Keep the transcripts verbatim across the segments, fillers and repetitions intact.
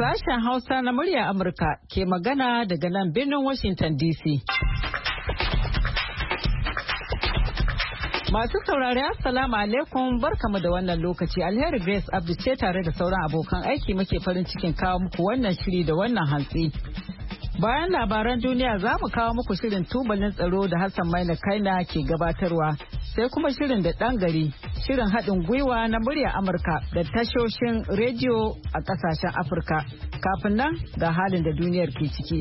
Sashen Hausa na murya Amurka ke magana daga nan birnin Washington D C. Masu saurari Assalamu alaikum barkamu da wannan lokaci. Alheri Grace Abdu ce tare da sauran abokan aiki muke farin cikin kawo muku wannan shiri da wannan hantsi. Bayan labaran duniya za mu kawo muku shirin tubalin tsaro da Hassan Maina Kaina ke gabatarwa. Sai kuma shirin da ɗan gari, shirin haɗin gwiwa na murya Amurka da tashoshin rediyo a ƙasashen Afirka. Kafin nan ga halin da duniyar ke ciki.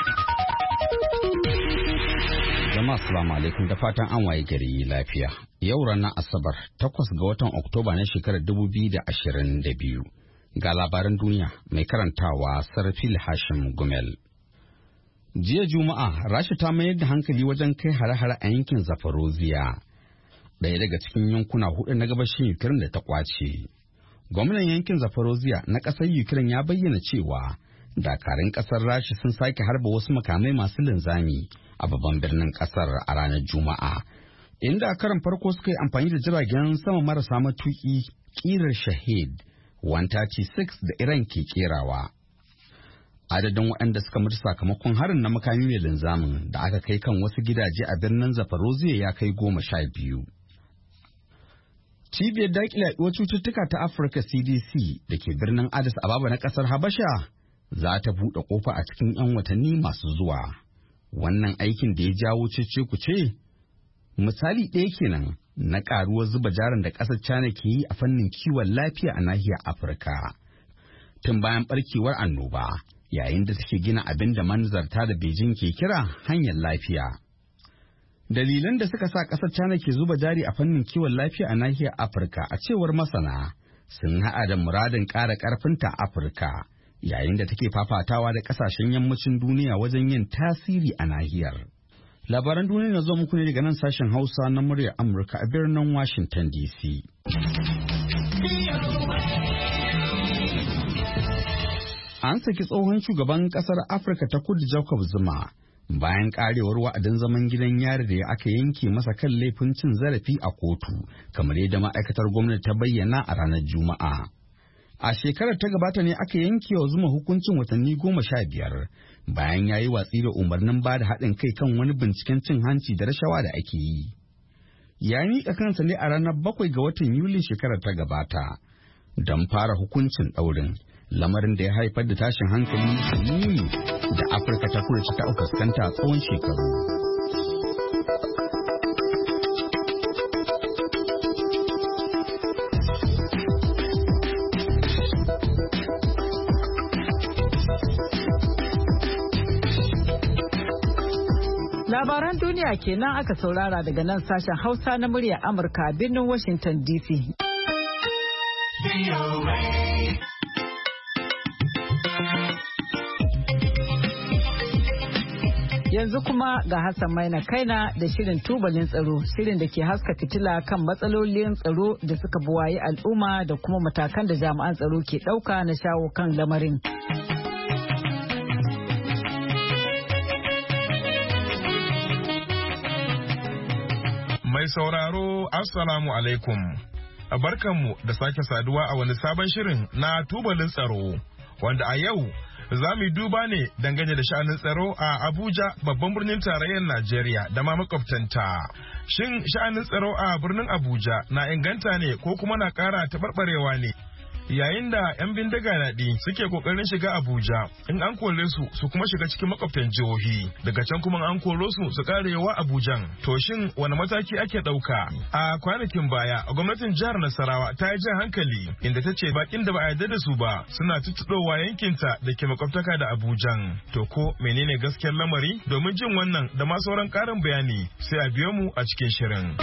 Jama'a assalamu alaikum da fatan an waye gari lafiya. Yau ranar Asabar takwas ga watan Oktoba na shekarar dubu biyu da ashirin da biyu. Ga labaran duniya mai karantawa Sarfil Hashim Gumel. Jiya Juma'a, Rasha ta mayar da hankali wajen kai hare-hare a yankin Zaporozhye, ɗaya daga cikin yankuna hudu na gabashin Ukraine da ta kwace. Gwamnan yankin Zaporozhye na ƙasar Ukraine ya bayyana cewa dakarun ƙasar Rasha sun sake harba wasu makamai masu linzami a babban birnin ƙasar a ranar Juma'a, inda a karon farko suka yi amfani da jiragen sama marasa matuƙi ƙirar Shahid one thirty-six da Iran ke kerawa. Adadin waɗanda suka mutu sakamakon harin na makami mai linzamin da aka kai kan wasu gidaje a birnin Zaporozhye ya kai goma sha biyu. Cibiyar daƙile yaɗuwar cututtuka ta Afirka C D C da ke birnin Addis Ababa na ƙasar Habasha za ta buɗe ƙofa a cikin 'yan watanni masu zuwa. Wannan aikin da ya jawo cece-kuce misali ɗaya kenan na ƙaruwar zuba jarin da ƙasar China ke yi a fannin kiwon lafiya a nahiyar Afirka. Tun bayan ɓarkewar annoba, yayin da suke gina abin da manzarta da Beijing ke kira hanyar lafiya. Dalilan da suka sa ƙasar China ke zuba jari a fannin kiwon lafiya a nahiyar Afirka a cewar masana sun haɗa da muradin ƙara ƙarfinta Afirka, yayin da take fafatawa da ƙasashen yammacin duniya wajen yin tasiri a nahiyar. Labaran duniya na zo muku ne daga nan sashen Hausa na muryar Amurka a birnin Washington D C. An saki tsohon shugaban kasar Afirka ta Kudu Jacob Zuma bayan karewar wa'adin zaman gidan yari da aka yanke masa kan laifin cin zarafi a kotu, kamar yadda ma'aikatar gwamnati ta bayyana a ranar Juma'a. A shekarar ta gabata ne aka yanke wa Zuma hukuncin watanni goma sha biyar bayan ya yi watsi da umarnin ba da haɗin kai kan wani binciken cin hanci da rashawa da ake yi. Ya miƙa kansa ne a ranar bakwai ga watan Yulin shekarar ta gabata don fara hukuncin ɗaurin. Lamarin da ya haifar da tashin hankali muni da Afirka ta Kudu ta fuskanta tsawon shekaru. Labaran duniya kenan aka saurara daga nan sashen Hausa na murya Amurka a birnin Washington D C. Yanzu kuma ga Hassan Maina Kaina da shirin tubalin tsaro, shirin da ke haska fitila kan matsalolin tsaro da suka buwaye al'umma da kuma matakan da jami'an tsaro ke ɗauka na shawo kan lamarin. Mai sauraro, Assalamu alaikum. Barkanmu da sake saduwa a wani sabon shirin na tubalin tsaro, wanda a yau za mu duba ne dangane da sha'anin tsaro a Abuja, babban birnin tarayyar Najeriya da ma makwabtanta. Shin sha'anin tsaro a birnin Abuja na inganta ne ko kuma na ƙara taɓarɓarewa ne? Yayin da 'yan bindiga naɗi suke ƙoƙarin shiga Abuja, in an kore su su kuma shiga cikin makwabtan jihohi, daga can kuma an koro su su ƙarewa Abujan. To shin wani mataki ake ɗauka? A kwanakin baya, gwamnatin jihar Nasarawa ta yi jan hankali inda ta ce bakin da ba a yarda da su ba suna tuttuɗowa yankinta da ke makwabtaka da Abujan. To ko menene gaskiyar lamari? Domin jin wannan da ma sauran ƙarin bayani sai a biyo mu a cikin shirin.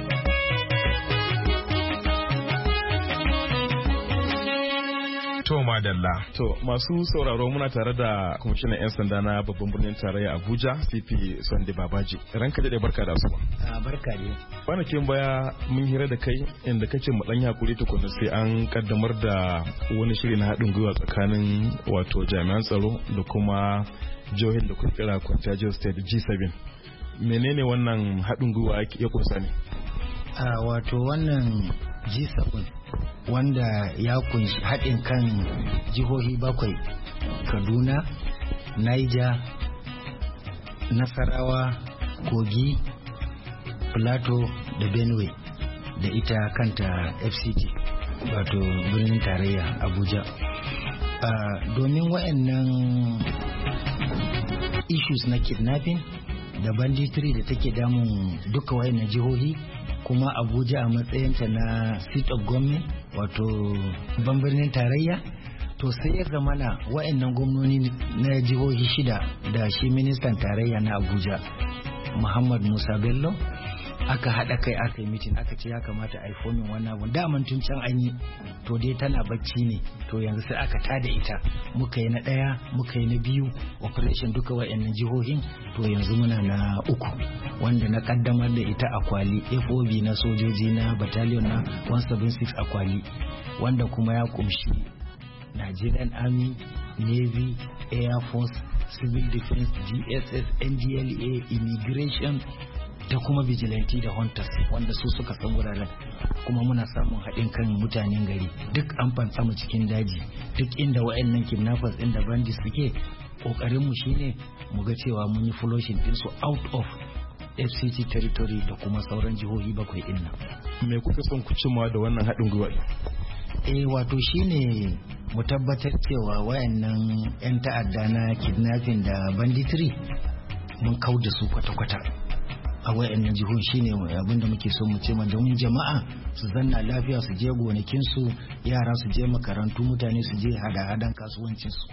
To madalla. To masu sauraro muna tare da kwamishinan 'yan sanda na babban birnin tarayya Abuja, C P Sunday Babaji. Ranka daɗe barka da asuba. A barka ne. Kwanakin baya mun hira da kai inda kace mu dan hakuri tukunna sai an kaddamar da wani shiri na haɗin gwiwa tsakanin wato jami'an tsaro da kuma jihohin da kuka kira Contagious State G seven. Menene wannan haɗin gwiwa ya kusa ne? A wato wannan G seven wanda ya kunshi haɗin kan jihohi bakwai: Kaduna, Niger, Nasarawa, Kogi, Plateau da Benue, da ita kanta F C T wato birnin tarayya Abuja. Uh, domin waɗannan issues na kidnapping da banditry da take damun duka waɗannan jihohi, kuma Abuja a matsayinta na seat of government wato babban birnin tarayya, to sai ya zamana waɗannan gwamnoni na jihohi shida da shi ministan tarayya na Abuja Muhammad Musa Bello aka haɗa kai aka yi mitin aka ce ya kamata a yi fomin wannan abun daman tun can an yi, to dai tana bacci ne, to yanzu sai aka tada ita, muka yi na ɗaya muka yi na biyu operation duka wa'annan jihohin, to yanzu muna na uku wanda na kaddamar da ita a Kwali, F O B na sojoji na battalion na one seventy-six a Kwali, wanda kuma ya kumshi Nigerian Army, Navy, Air Force, Civil Defense, G S S, N D L A, Immigration da kuma vigilante da hunters wanda su suka san wuraren, kuma muna samun haɗin kan mutanen gari duk an fantsama cikin daji, duk inda wa'annan kidnappers inda bandits suke, kokarin mu shine mu ga cewa mun yi flushing din su out of F C T territory da kuma sauran jihohi bakwai din nan. Me kuka son ku cimma da wannan haɗin gwiwa? Eh wato shine mu tabbatar cewa wayannan yan ta'adda na kidnapping da banditry mun kauda su kwata-kwata a wayannan jihohi, shine abin da muke so mu ce ma domin jama'a su zanna lafiya, su je gonakin su, yara su je makarantu, mutane su je hada-hadan kasuwancin su.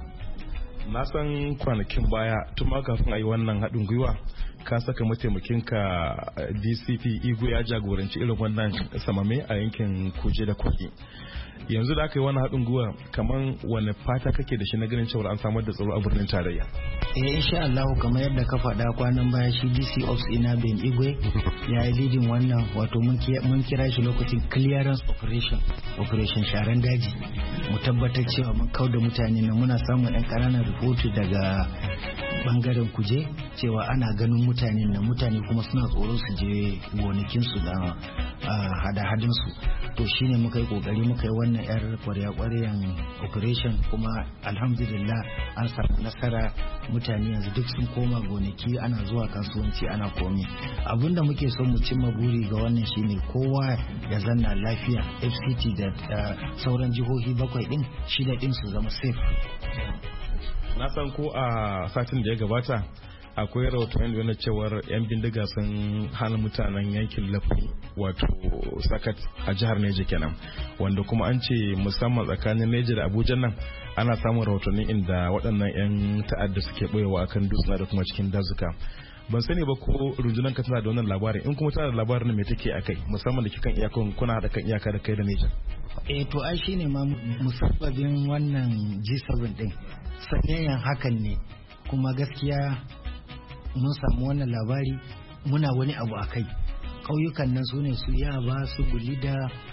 Na san kwanakin baya tun ma kafin a yi wannan haɗin gwiwa ka saka mataimakinka D C P Igwe ya jagoranci irin wannan samame a yankin Kuje da Kogi. Yanzu da aka yi wannan haɗin gwiwa kaman wani fata kake da shi na ganin cewa an samar da tsaro a birnin tarayya? Eh insha Allah kamar yadda ka faɗa kwanan baya shi D C Ops ina Ben Igwe ya yi leading wannan, wato mun kira shi lokacin clearance operation operation sharan daji, mu tabbatar cewa mun kauda mutane na muna samun ɗan ƙananan rahoto daga bangaren Kuje cewa ana ganin mutane na mutane kuma suna tsoro su je gonakinsu da hada-hadinsu, to shine muka yi kokari muka yi wannan yar kwarya-kwaryan operation, kuma alhamdulillah an samu nasara, mutane yanzu duk sun koma gonaki, ana zuwa kasuwanci, ana komi. Abinda muke so mu cimma buri ga wannan shine kowa ya zanna lafiya, F C T da sauran jihohi bakwai din shida din su zama safe. Na san ko a satin da ya gabata akwai rahoton da yana cewar yan bindiga sun hana mutanen yankin Lafi wato Sakat a jihar Neja kenan, wanda kuma an ce musamman tsakanin Neja da Abuja nan ana samun rahotanni inda waɗannan yan ta'adda suke boyewa akan dutsuna da kuma cikin dazuka. Ban sani ba ko rundunar ka tana da wannan labarin, in kuma tana da labarin me take akai, musamman da kikan iyakon kuna hada kan iyaka da kai da Neja? Eh to ai shine ma musabbabin wannan G seven din, sanyayan hakan ne, kuma gaskiya mun samu wannan labari muna wani abu a kai. Ƙauyukan nan su ne su Yaba, su Gulida,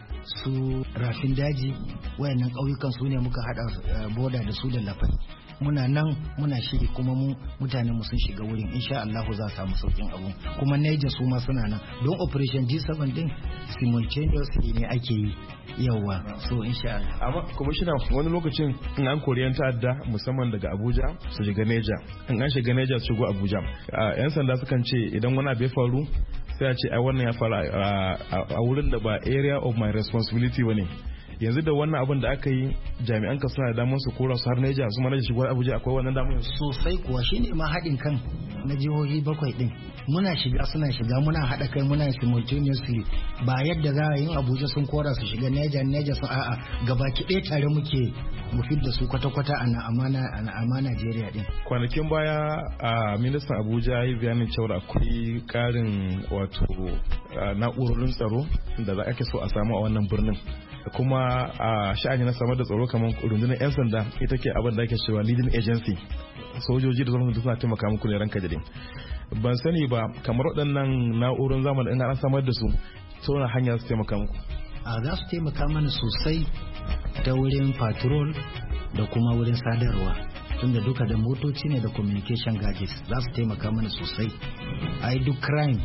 su Rafin Daji, wayannan ƙauyukan su ne muka hada boda da su da Lafai. Muna nan muna shiri, kuma mu mutane mu sun shiga wurin, insha Allah za su samu saukin abu. Kuma Niger su ma suna nan don operation G seven din simultaneously ne ake yi yawa, so insha Allah. Amma commissioner, wani lokacin in an kori yan ta'adda musamman daga Abuja su shiga Niger, in an shiga Niger su shigo Abuja, yan sanda sukan ce idan wani abu ya faru sai a ce ai wannan ya faru a wurin da ba area of my responsibility bane. Yanzu da wannan abin da aka yi jami'an ka suna da damar su kora su har Niger su mana shigo Abuja, akwai wannan damar sosai kuwa, shine ma haɗin kan na jihohi bakwai din, muna shiga suna shiga, muna haɗa kai, muna simultaneously, ba yadda za a yi Abuja sun kora su shiga Niger Niger sun a'a, gabaki ɗaya tare muke mu fidda su kwata-kwata a amana a Najeriya din. Kwanakin baya a ministan Abuja ya yi bayanin cewa akwai karin wato na'urorin tsaro da za ake so a samu a wannan birnin, kuma a sha'ani na samar da tsaro kamar rundunar 'yan sanda ita ke abin da ake cewa leading agency, sojoji da zama suna taimaka muku ne ranka jade. Ban sani ba kamar waɗannan na'urorin zamani in an samar da su ta wani hanya su taimaka muku? A za su taimaka mana sosai ta wurin patrol da kuma wurin sadarwa, tunda duka da motoci ne da communication gadgets za su taimaka mana sosai. Ai duk crime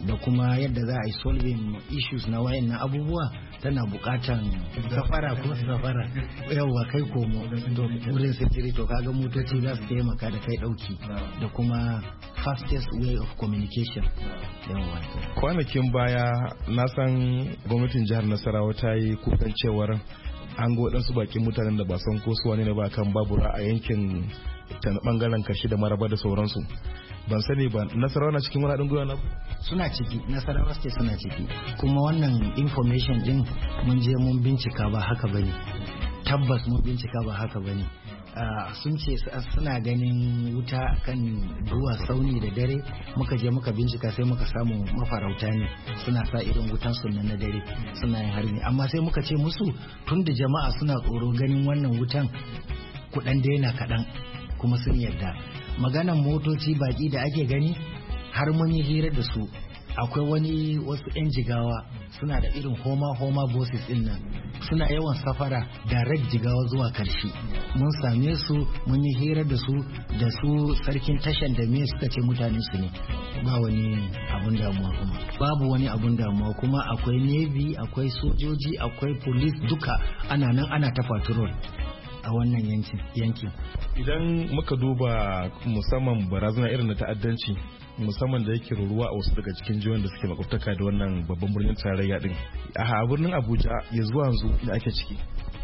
da kuma yadda za a yi solving issues na wayannan abubuwa tana bukatan safara ko safara yawa kai komo wurin security to kaga motoci za su taimaka da kai dauki da kuma fastest way of communication. Yawa kwanakin baya na san gwamnatin jihar Nasarawa ta yi kukan cewar an ga waɗansu bakin mutanen da ba san ko su wani ne ba kan babura a yankin ta bangaren kashi da maraba da sauransu. Ban sani ba Nasarawa na cikin wani haɗin gwiwa na suna ciki, Nasarawa state suna ciki, kuma wannan information din mun je mun bincika ba haka bane, tabbas mun bincika ba haka bane. Uh, sun ce suna ganin wuta kan ruwa tsauni da dare, muka je muka bincika sai muka samu mafarauta ne suna sa irin wutan sunan na dare suna yin harbi, amma sai muka ce musu tun da jama'a suna tsoro ganin wannan wutan kudan daina kaɗan kuma sun yarda. Maganan motoci baki da ake gani har mun yi hira da su, akwai wani wasu 'yan jigawa suna da irin homa homa bosses din nan, suna yawan safara direct jigawa zuwa karshe. Mun same su mun yi hira da su da su sarkin tashan da me suka ce mutane su ne, ba wani abun damuwa kuma babu wani abun damuwa kuma akwai navy, akwai sojoji, akwai police, duka ana nan ana ta patrol a wannan yankin yankin. Idan muka duba musamman barazana irin na ta'addanci musamman da yake ruruwa a wasu daga cikin jihohin da suke makwabtaka da wannan babban birnin tarayya din, a birnin Abuja ya zuwa yanzu da ake ciki.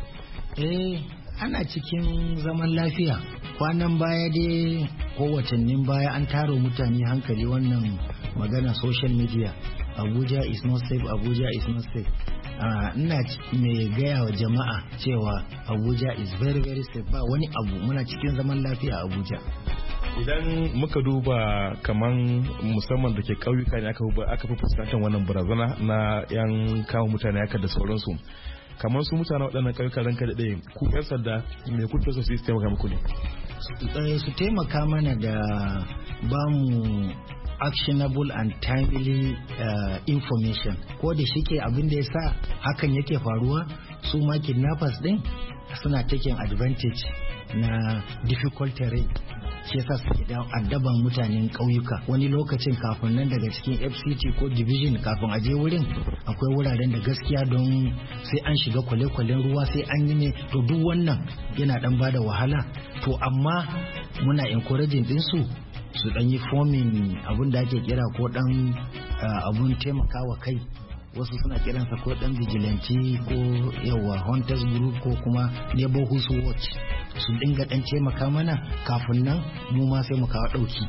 Eh ana cikin zaman lafiya. Kwanan baya dai ko watannin baya an taro mutane hankali wannan magana social media, Abuja is not safe, Abuja is not safe. Ina mai gaya wa jama'a cewa Abuja is very very safe, ba wani abu, muna cikin zaman lafiya a Abuja. Idan muka duba kaman musamman da ke ƙauyuka ne aka fi fuskantar wannan barazana na yan kawo mutane haka da sauransu, kamar su mutane waɗannan ƙauyuka ranka da ɗaya ku ƴan sanda me kuke so su yi su taimaka muku ne? Su taimaka mana da bamu actionable and timely uh, information. Ko da shike abin da ya sa hakan yake faruwa, su ma kidnappers din suna taking advantage na difficult terrain, shi yasa suke da addaban mutanen ƙauyuka. Wani lokacin kafin nan daga cikin F C T ko division kafin a je wurin akwai wuraren da gaskiya don sai an shiga kwale-kwalen ruwa sai an yi ne, to duk wannan yana dan bada wahala. To amma muna encouraging din su su dan yi forming abun da ake kira ko dan abun taimakawa kai, wasu suna kiransa ko dan vigilante ko yawa hunters group ko kuma neighborhood watch, su dinga dan taimaka mana kafin nan mu ma sai mu kawo dauki.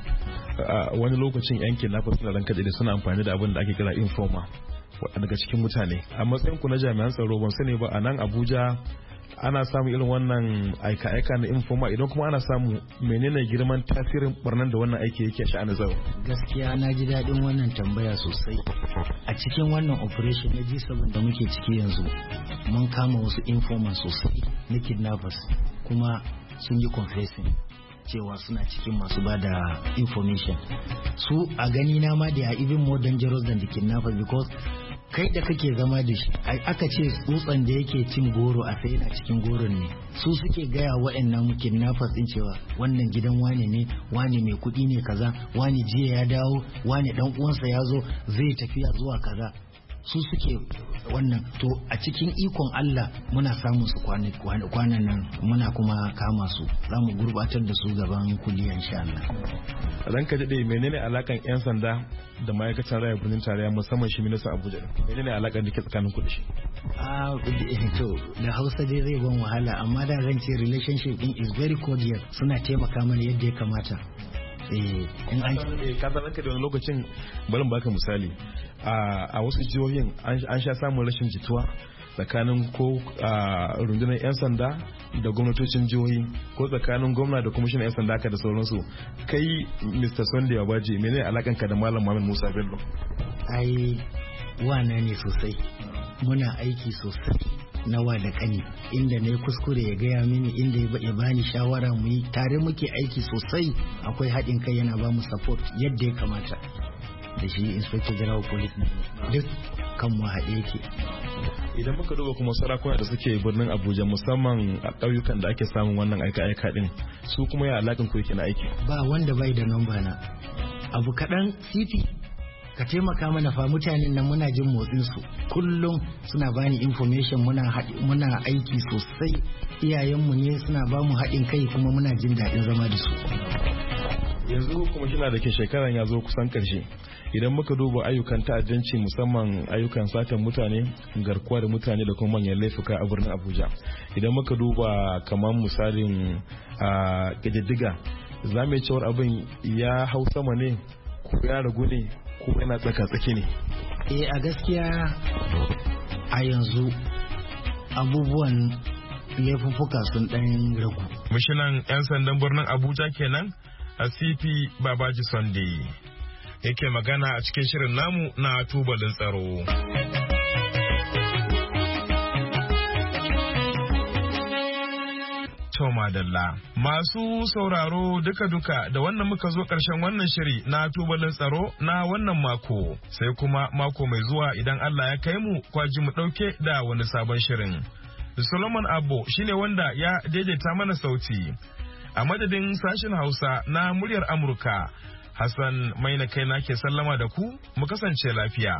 Wani lokacin yankin na suna ranka da suna amfani da abin da ake kira informa daga cikin mutane. A matsayin ku na jami'an tsaro ban sani ba a nan Abuja ana samu irin wannan aika-aika na informa, idan kuma ana samu menene girman tasirin barnan da wannan aiki yake sha'anin tsaro? Gaskiya na ji daɗin wannan tambaya sosai. A cikin wannan operation na G seven da muke ciki yanzu mun kama wasu informa sosai na kidnappers, kuma sun yi confessing cewa suna cikin masu ba da information. Su a gani na ma da even more dangerous than the kidnappers, because kai da kake zama da shi aka ce tsutsan da yake cin goro a sai yana cikin goron ne, su suke gaya wa'annan kidnappers din cewa wannan gidan wane ne, wane mai kuɗi ne kaza, wane jiya ya dawo, wane dan uwansa ya zo zai tafiya zuwa kaza, su suke wannan. To a cikin ikon Allah muna samun su kwanan nan, muna kuma kama su, za mu gurbatar da su gaban kuliya insha Allah. Ranka daɗe, menene alakan 'yan sanda da ma'aikatan raya birnin tarayya musamman shi minista Abuja, menene alakan da ke tsakanin ku da shi? Ah, to da Hausa dai zai ban wahala, amma da zan ce relationship din is very cordial, suna taimaka mana yadda ya kamata. Eh, in an ka san ranka da wani lokacin bari baka misali, a wasu jihohin an sha samun rashin jituwa tsakanin ko rundunar 'yan sanda da gwamnatocin jihohi, ko tsakanin gwamna da kwamishinan 'yan sanda ka da sauransu. Kai Mister Sunday Abaji, menene alakanka da Malam Muhammad Musa Bello? Ai wana ne sosai, muna aiki sosai na wa da kani, inda na yi kuskure ya gaya mini, inda ya bani shawara mu yi tare, muke aiki sosai, akwai haɗin kai, yana ba mu support yadda ya kamata da shi Inspector General Police duk kan mu haɗe yake. Idan muka duba kuma sarakuna da suke birnin Abuja musamman a ƙauyukan da ake samun wannan aika-aika din, su kuma ya alakan ku yake na aiki? Ba wanda bai da namba na. Abu kaɗan C P ka taimaka mana fa mutanen nan muna jin motsin su kullum suna bani information muna muna aiki sosai iyayenmu ne suna ba mu haɗin kai kuma muna jin daɗin zama da su. Yanzu kuma shi da ke shekaran ya zo kusan ƙarshe. Idan muka duba ayyukan ta'addanci musamman ayyukan satan mutane, garkuwa da mutane da kuma manyan laifuka a birnin Abuja. Idan muka duba kamar misalin a ƙididdiga, za mu yi cewar abin ya hau sama ne ko ya ragu ne ko yana tsaka-tsaki ne? Eh a gaskiya a yanzu abubuwan laifuffuka sun ɗan ragu. Mishinan 'yan sandan birnin Abuja kenan a C P Babaji Sunday yake magana a cikin shirin namu na tubalin tsaro. Toma Dalla. Masu sauraro duka-duka da wannan muka zo ƙarshen wannan shiri na tubalin tsaro na wannan mako, sai kuma mako mai zuwa idan Allah ya kai mu kwaji mu ɗauke da wani sabon shirin. Solomon Abbo shine wanda ya daidaita mana sauti. A madadin sashen Hausa na muryar Amurka, Hassan Maina kaina ke sallama da ku, mu kasance lafiya.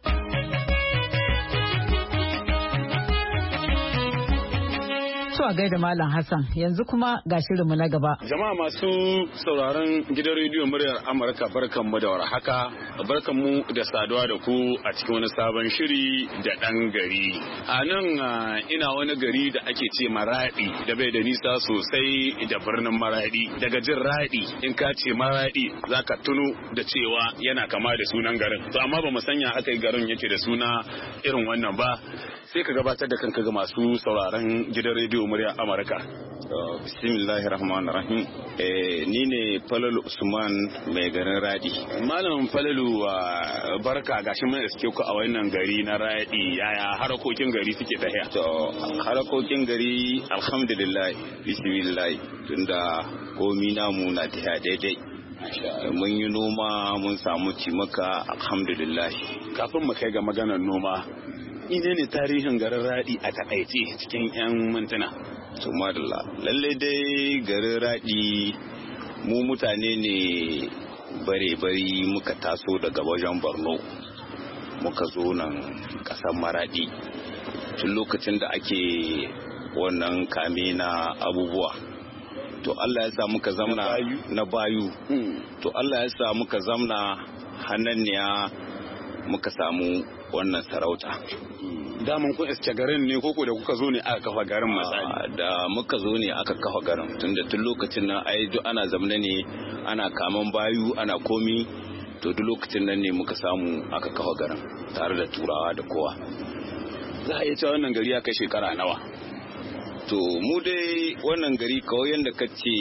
To a gaida Malam Hassan, yanzu kuma ga shirinmu na gaba. Jama'a masu sauraron gidan rediyo muryar Amurka, barkanmu da warhaka, barkanmu da saduwa da ku a cikin wani sabon shiri da ɗan gari. A nan ina wani gari da ake ce Maradi, da bai da nisa sosai da birnin Maradi. Daga jin Radi, in ka ce Maradi za ka tuno da cewa yana kama da sunan garin. To amma ba mu sanya aka yi garin yake da suna irin wannan ba. Sai ka gabatar da kanka ga masu sauraron gidan rediyo murya Amurka. Bismillahir Rahmanir Rahim. Eh, ni ne Falalu Usman mai garin Radi. Malam Falalu, barka, gashi mun iske ku a wannan gari na Radi. Yaya harakokin gari suke tafiya? To harakokin gari alhamdulillah, bismillah, tunda komi namu na tafiya daidai. Mun yi noma, mun samu cimaka, alhamdulillah. Kafin mu kai ga maganar noma, ine ne tarihin garin Radi a takaice cikin 'yan mintuna? Sumadala, lalle dai garin Radi mu mutane ne bare-bari, muka taso daga wajen Borno muka zo nan ƙasar Maradi tun lokacin da ake wannan kame na abubuwa. To Allah ya sa muka zamna na bayu, to Allah ya sa muka zamna hannanniya muka samu wannan sarauta. Daman kun iske garin ne koko da kuka zo ne aka kafa garin misali? Da muka zo ne aka kafa garin, tunda tun lokacin nan ai duk ana zamna ne, ana kaman bayu, ana komi, to duk lokacin nan ne muka samu aka kafa garin tare da turawa da kowa. Za a iya cewa wannan gari ya kai shekara nawa? To mu dai wannan gari kawai yadda ka ce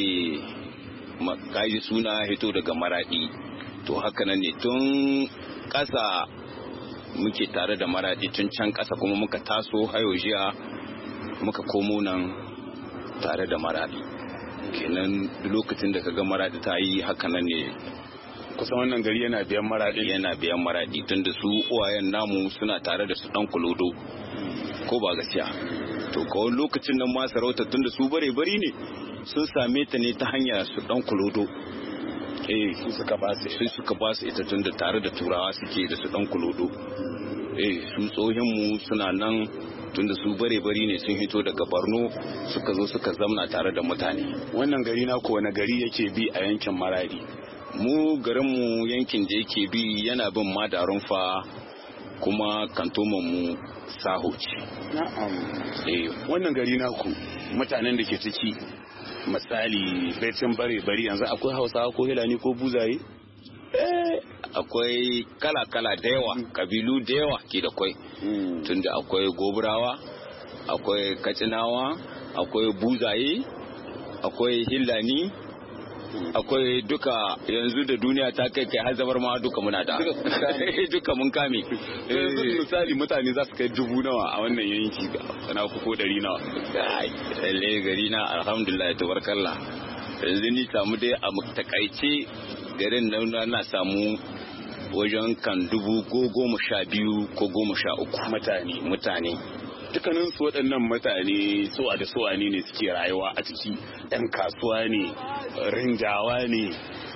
kayi suna hito daga Maradi, to haka nan ne tun ƙasa muke tare da Maradi, tun can ƙasa kuma muka taso hayo jiya muka komo nan tare da Maradi. Kenan lokacin da kaga Maradi ta yi haka nan ne. Kusan wannan gari yana biyan Maradi? Yana biyan Maradi, tun da su uwayen namu suna tare da su ɗan kulodo, ko ba gaskiya. To kawai lokacin nan ma sarauta, tun da su bare bari ne, sun same ta ne ta hanyar su ɗan kulodo. Eh, su suka ba su sai suka ba su ita, tun da tare da turawa suke da su ɗan kulodo. Eh, su tsohinmu suna nan, tun da su bare bari ne, sun hito daga Borno suka zo suka zamna tare da mutane. Wannan gari na ko wani gari yake bi a yankin Maradi? Mu garinmu yankin da yake bi yana bin Madarun fa, kuma kantoman mu Saho ce. Na'am. Eh, wannan gari na ku mutanen da ke ciki, misali baicin bare bari, yanzu akwai Hausawa ko Hilani ko Buzaye? Eh, akwai kala-kala da yawa, kabilu da yawa ke da kwai. Tunda akwai Goburawa, akwai Katsinawa, akwai Buzaye, akwai Hilani, akwai duka. Yanzu da duniya ta kai kai har zabar ma duka muna da duka mun kame. Misali mutane za su kai dubu nawa a wannan yanki, sana ku ko dari nawa? Lalle gari na alhamdulillah tabarakallah, yanzu ni samu dai a takaice garin nan na samu wajen kan dubu ko goma sha biyu ko goma sha uku mutane mutane dukkanin su waɗannan mutane suwa da suwa ne suke rayuwa a ciki. Ɗan kasuwa ne, rinjawa ne,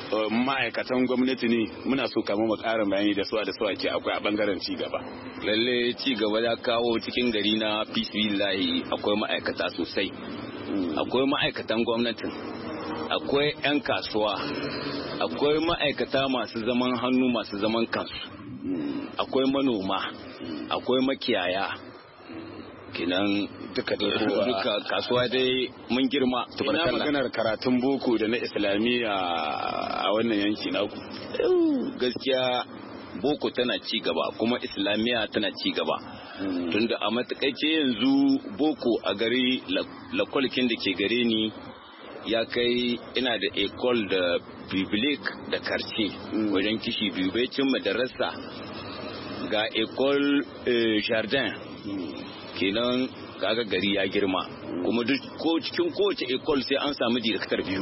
ma'aikatan gwamnati ne muna so kama mu ƙara bayani da su da su ake akwai a bangaren ci gaba. Lalle ci gaba da kawo cikin gari na bismillahi akwai ma'aikata sosai. Akwai ma'aikatan gwamnatin, akwai 'yan kasuwa, akwai ma'aikata masu zaman hannu masu zaman kansu, akwai manoma, akwai makiyaya. Kinan duka duka kasuwa dai mun girma. Ina maganar karatun boko da na islamiyya a wannan yanki naku. Gaskiya boko tana ci gaba kuma islamiyya tana ci gaba. Tunda a matakaice yanzu boko a gari lakwalkin da ke gare ni ya kai ina da ecole da biblic da karce wajen kishi biyu bai cin madarasa ga ecole jardin. Kenan kaga gari ya girma kuma duk ko cikin kowace ecole sai an samu director biyu.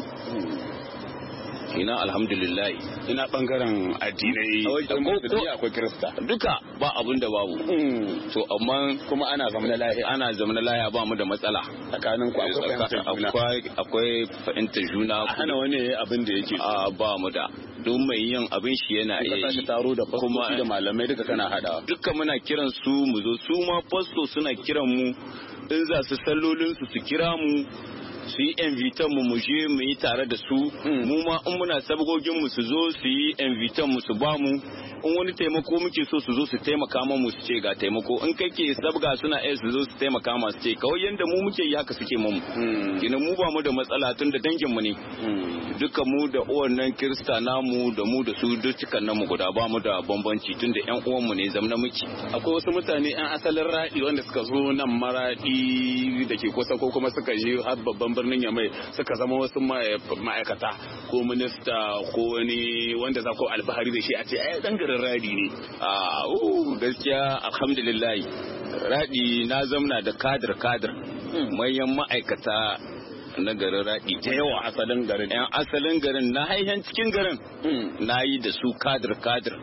Kenan alhamdulillah. Ina bangaren addinai akwai kirista duka ba abun da babu. To amma kuma ana zama na lahiya ana zama na lahiya ba mu da matsala tsakanin ku akwai akwai fahimtar juna. A hana wani abin da yake a ba mu da don mai yin abin shi yana iya yi taro da kuma da malamai duka kana hadawa. Duka muna kiran su mu zo su ma fasto suna kiran mu in za su sallolin su su kira mu su yi invitan mu mu je mu yi tare da su. Mu ma in muna sabgogin mu su zo su yi invitan mu su ba mu. In wani taimako muke so su zo su taimaka mu su ce ga taimako in kai ke sabga suna iya su zo su taimaka ma su ce kawai yanda mu muke yi haka suke mu. Kina mu ba mu da matsala tun da dangin mu ne. Duka mu da uwannan kirista namu da mu da su duk cikan namu guda ba mu da bambanci tun da yan uwan mu ne zamna muke. Akwai wasu mutane yan asalin raɗi wanda suka zo nan maraɗi da ke kusa ko kuma suka je har babban birnin Yamai suka zama wasu ma'aikata ko minista ko wani wanda za ku albahari da shi a ce ai dan garin raɗi ne. A gaskiya alhamdulillah raɗi na zamna da kadir kadir manyan ma'aikata na garin raɗi da yawa asalin garin yan asalin garin na haihen cikin garin na yi da su kadir kadir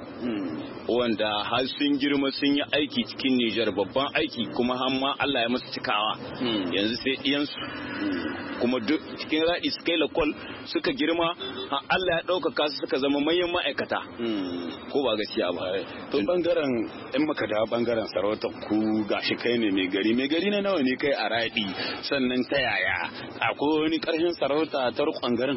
wanda har sun girma sun yi aiki cikin Nijar babban aiki kuma har ma Allah ya musu cikawa yanzu sai ɗiyansu kuma duk cikin raɗi suka yi lakol suka girma har Allah ya ɗaukaka su suka zama manyan ma'aikata ko ba gaskiya ba. To bangaren in maka da bangaren sarautar ku gashi kai ne mai gari mai gari na nawa ne kai a raɗi sannan ta yaya akwai wani ƙarfin sarauta ta rukun garin?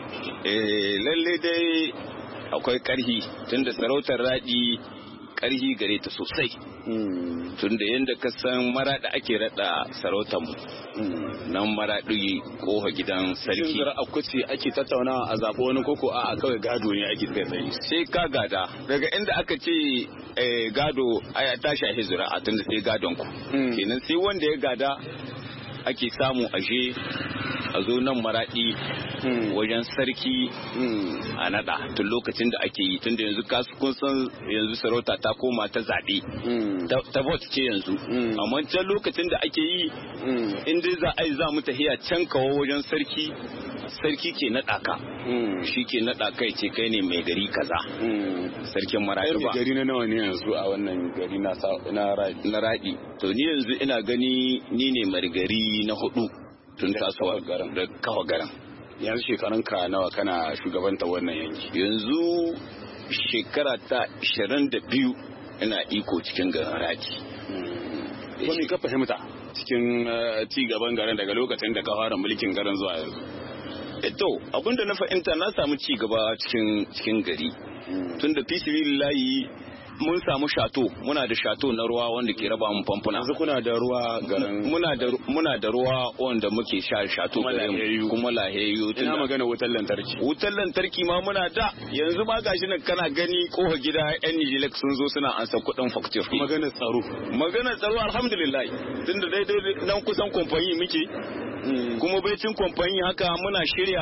Eh lalle dai akwai ƙarfi tunda sarautar raɗi ƙarfi gare ta sosai. Tunda yadda ka san maraɗi ake raɗa sarautar mu nan maraɗi koha gidan sarki. Shin akwai ce ake tattaunawa a zaɓo wani koko a kawai gado ne ake tsaye? Sai ka gada daga inda aka ce gado a tashi a hizira a tunda sai gadon ku. Kenan sai wanda ya gada ake samu ashe a zo nan maraɗi wajen sarki a nada tun lokacin da ake yi tun da yanzu kasu kun san yanzu sarauta ta koma ta zaɓe ta vote ce yanzu amma can lokacin da ake yi in dai za a yi za mu tafiya can kawo wajen sarki sarki ke naɗa ka shi ke naɗa kai ce kai ne mai gari kaza sarkin maraɗi ba gari na nawa ne yanzu a wannan gari na raɗi to ni yanzu ina gani ni ne margari na hudu tun tasowa da kawo garin. Yanzu shekarun ka nawa kana shugabanta wannan yanki? Yanzu shekara ta ashirin da biyu ina iko cikin garin Raji. Ko me ka fahimta cikin ci gaban garin daga lokacin da ka fara mulkin garin zuwa yanzu? Eto abinda na fahimta na samu ci gaba cikin cikin gari. Tunda fi sabilillahi mun samu shato muna da shato na ruwa wanda ke raba mu famfuna. Yanzu kuna da ruwa garin muna da muna da ruwa wanda muke sha shato garin kuma laheyu ina magana wutar lantarki wutar lantarki ma muna da yanzu ma gashi nan kana gani kofa gida yan Nijilek sun zo suna ansa kuɗin facture. Magana tsaro magana tsaro alhamdulillah tunda daidai nan kusan kamfani muke kuma baicin kamfani haka muna shirya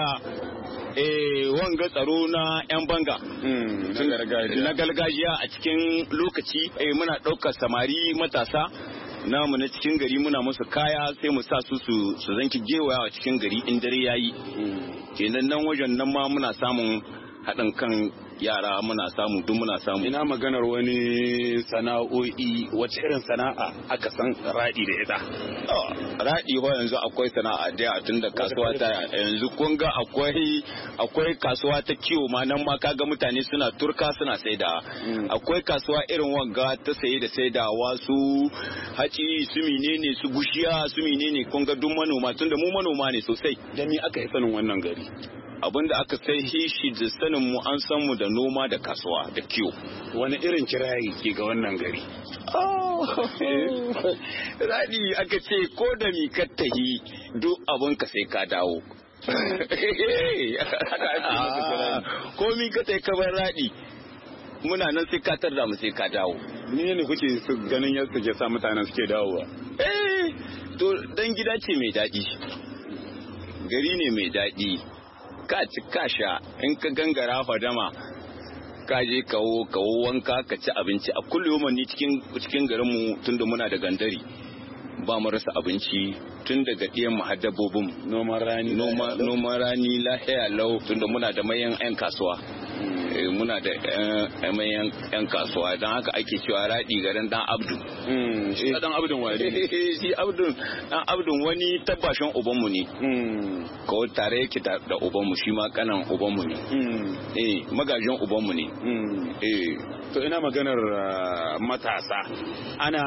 eh wanga tsaro na yan banga na gargajiya a cikin lokaci eh muna ɗaukar samari matasa namu na cikin gari muna musu kaya sai mu sa su su zanki gewaya a cikin gari in dare yayi kenan nan wajen nan ma muna samun haɗin kan yara muna samu duk muna samu. Ina maganar wani sana'o'i wace irin sana'a aka san raɗi da ita? Raɗi ba yanzu akwai sana'a da tun da kasuwa ta yanzu kun ga akwai akwai kasuwa ta kiwo ma nan ma kaga mutane suna turka suna saida. Akwai kasuwa irin wanga ta saye da saidawa su haci su menene su gushiya su menene kun ga duk manoma tun da mu manoma ne sosai. Da me aka yi sanin wannan gari? Abinda aka sai shi da sanin mu an san mu da noma da kasuwa da kiwo. Wani irin kirayi ke ga wannan gari? Raɗi aka ce ko da mi ka tahi duk abin ka sai ka dawo. Ko mi ka tahi ka bar raɗi muna nan sai ka tarda mu sai ka dawo. Ni ne kuke ganin yadda ke sa mutanen suke dawowa? Eh to dan gida ce mai daɗi. Gari ne mai daɗi. Ka ci ka sha in ka gangara fadama ka je kawo kawo wanka ka ci abinci a kullum ni cikin cikin garin mu tunda muna da gandari ba mu rasa abinci tun daga ɗiyan mu har dabbobin noman rani noman rani lahiya lau tunda muna da mayan yan kasuwa muna da mayan yan kasuwa don haka ake cewa raɗi garin dan abdu. Shi dan abdun wani shi abdun dan abdun wani tabbashin ubanmu ne ko tare yake da ubanmu shi ma kanan ubanmu ne eh magajin ubanmu ne eh to ina maganar matasa ana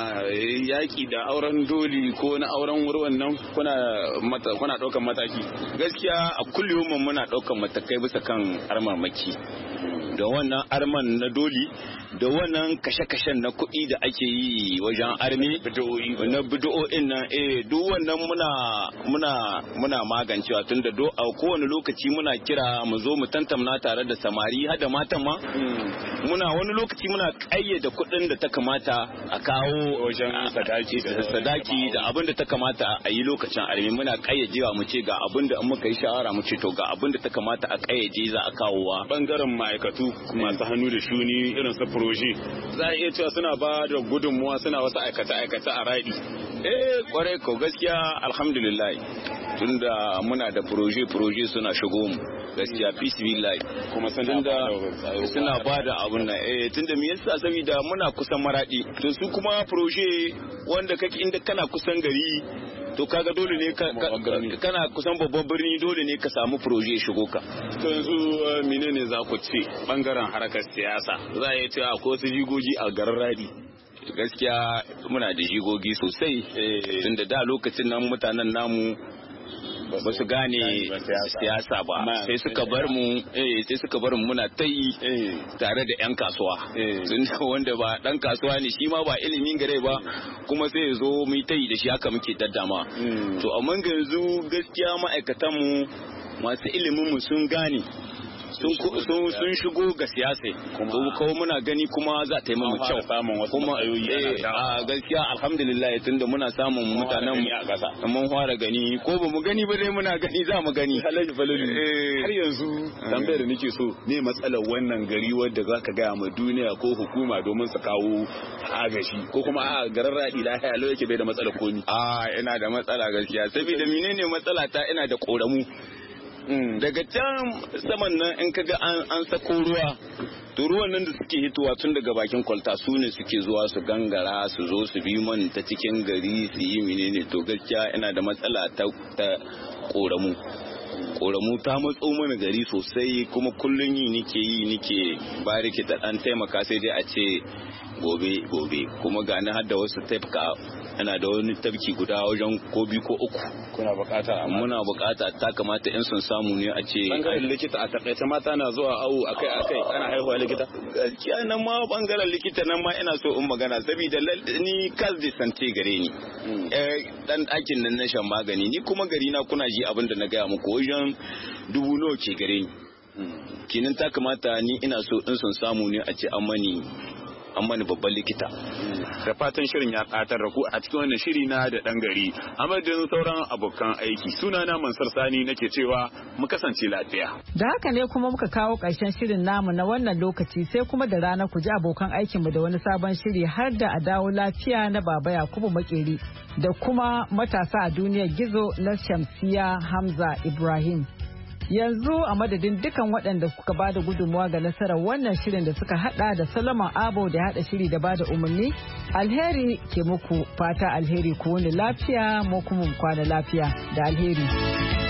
yaki da auren doli ko na auren wurwan nan kuna mata kuna daukan mataki? Gaskiya a kullum muna daukan matakai bisa kan armamaki da wannan arman na doli da wannan kashe-kashen na kuɗi da ake yi wajen armi na bidiyo'in nan eh duk wannan muna muna muna magancewa tun da do a kowane lokaci muna kira mu zo mu tantamna tare da samari har da matan ma muna wani lokaci muna kayyade kuɗin da ta kamata a kawo wajen sadaki da sadaki da abin da ta kamata a yi lokacin armi muna kayyadewa mu ce ga abin da muka yi shawara mu ce to ga abin da ta kamata a kayyade za a kawowa. Bangaren ma'aikatu masu hannu da shuni irin su proje za a iya cewa suna ba da gudunmuwa suna wasu aikace-aikace a raɗi. Eh kwarai ko gaskiya alhamdulillah tunda muna da proje-proje suna shigo mu gaskiya bismillah kuma suna ba da abun nan eh tunda me yasa saboda muna kusan maradi to su kuma proje wanda kake inda kana kusan gari to kaga dole ne kana kusan babban birni dole ne ka samu proje shigo ka. To yanzu menene za ku ce bangaren harkar siyasa za a iya cewa akwai wasu jigogi a garin Radi? Gaskiya muna da jigogi sosai tunda da lokacin nan mutanen namu ba su gane siyasa ba sai suka bar mu eh sai suka bar mu muna tayi tare da yan kasuwa tun wanda ba dan kasuwa ne shi ma ba ilimin gare ba kuma sai ya zo mu tayi da shi haka muke daddama to amma yanzu gaskiya ma'aikatan mu masu ilimin mu sun gane sun shigo ga siyasa kuma muna gani kuma za ta yi mu kyau kuma a gaskiya alhamdulillah tunda muna samun mutanen mun fara gani ko ba mu gani ba dai muna gani za mu gani Alhaji Falalu har yanzu tambayar da nake so ne matsalar wannan gari wadda zaka gaya ma duniya ko hukuma domin su kawo agashi ko kuma a garin Radi lafiya lau yake bai da matsalar komi? A ina da matsala gaskiya saboda menene matsala ta ina da koramu daga can saman nan in kaga an sako ruwa to ruwan nan da suke hitowa tun daga bakin kwalta su ne suke zuwa su gangara su zo su bi man ta cikin gari su yi menene to gaskiya ina da matsala ta koramu koramu ta matso mana gari sosai kuma kullun yi nike yi nike bariki ta dan taimaka sai dai a ce gobe gobe kuma gani har da wasu tafka ana da wani tabki guda wajen ko biyu ko uku kuna bukata muna bukata ta kamata in sun samu ne a ce bangaren likita a takaice mata na zuwa awo akai akai ana haihuwa likita gaskiya nan ma bangaren likita nan ma ina so in magana saboda ni kas da sante gare ni eh dan dakin nan na shan magani ni kuma gari na kuna ji abin da na gaya muku wajen dubu nawa ke gare ni kinin ta kamata ni ina so in sun samu ne a ce an mani an mani babban likita. Da fatan shirin ya ƙatar da ku a cikin wannan shiri na da ɗan gari. A madadin sauran abokan aiki sunana Mansur Sani nake cewa mu kasance lafiya. Da haka ne kuma muka kawo ƙarshen shirin namu na wannan lokaci sai kuma da rana ku ji abokan aikinmu da wani sabon shiri har da a dawo lafiya na Baba Yakubu Makeri da kuma matasa a duniyar gizo na Shamsiya Hamza Ibrahim. Yanzu a madadin dukan waɗanda suka bada gudunmawa ga nasarar wannan shirin da suka hada da Solomon Abo da hada shiri da bada umarni, alheri ke muku fata alheri ku wani lafiya mu kuma kwana lafiya da alheri.